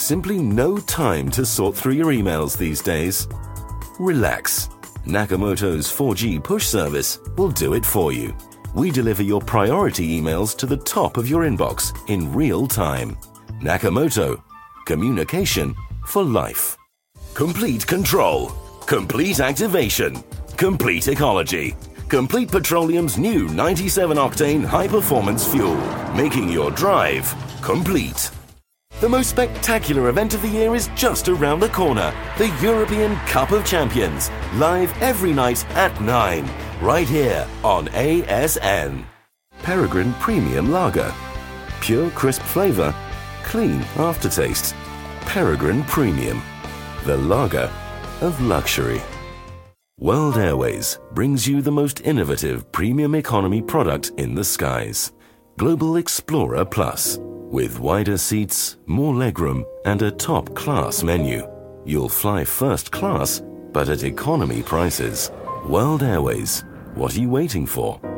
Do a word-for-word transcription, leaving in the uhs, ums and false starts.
Simply no time to sort through your emails these days? Relax. Nakamoto's four G push service will do it for you. We deliver your priority emails to the top of your inbox in real time. Nakamoto. Communication for life. Complete control. Complete activation. Complete ecology. Complete Petroleum's new ninety-seven octane high-performance fuel, making your drive complete. The most spectacular event of the year is just around the corner. The European Cup of Champions, live every night at nine, right here on A S N. Peregrine Premium Lager. Pure crisp flavor, clean aftertaste. Peregrine Premium, the lager of luxury. World Airways brings you the most innovative premium economy product in the skies. Global Explorer Plus. With wider seats, more legroom, and a top-class menu. You'll fly first class, but at economy prices. World Airways. What are you waiting for?